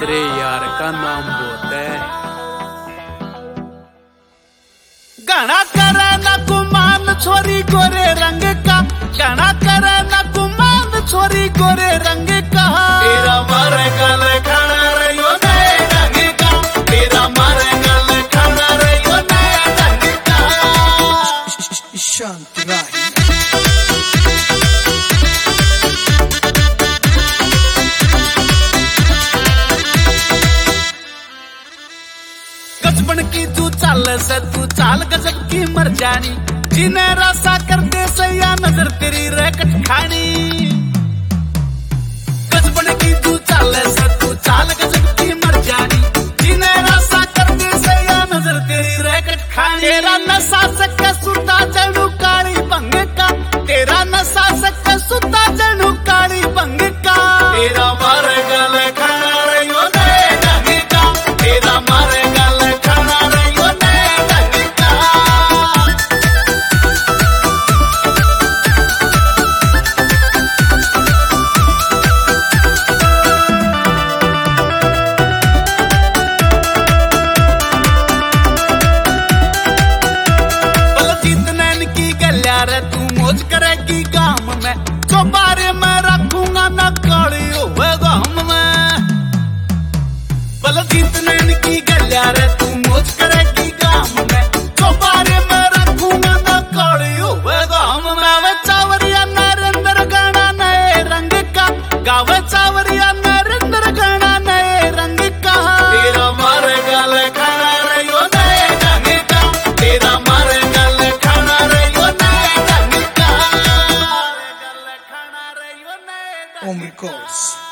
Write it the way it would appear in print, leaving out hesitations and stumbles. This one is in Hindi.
तेरे यार का नाम बहुत है। गाना करे न गुमान छोरी गोरे रंग का, गाना करे न गुमान छोरी गोरे रंग का। तेरा मारे गल खाना रहियो नए रंग का, तेरा मारे गल खाना रहियो नए रंग का। शांत राही गजबन की तू चाल से तू चाल गजब की मर जानी, जिन्हें रासा करते सैया नजर तेरी रैकट खानी। गजबन की तू चाल से तू चाल गजब की मर जानी, जिन्हें रासा करते सैया नजर तेरी रैकट खानी। तेरा नशा सके सुता जणू काली भंग का, तेरा नशा सके सुता जणू काली भंग का। तेरा मारे गल खाना रहियो नए रंग का, तेरा मारे गल खाना रहियो नए रंग का। बलजीत नैन की गल्या रे तू मौज करेगी गाम में, जो बारे में रखूंगा ना काली होवे गाम में। बलजीत नैन की गल्या रे तू मौज करेगी गाम में, जो बारे में रखूंगा ना काली होवे गाम में। गावे चावरिया नरेंद्र गाना नए रंग का, गावे चावरिया नरेंद्र गाना नए रंग का। तेरा मारे गल खाना रहियो नए रंग का, तेरा मारे गल खाना रहियो नए रंग का। Omri Calls.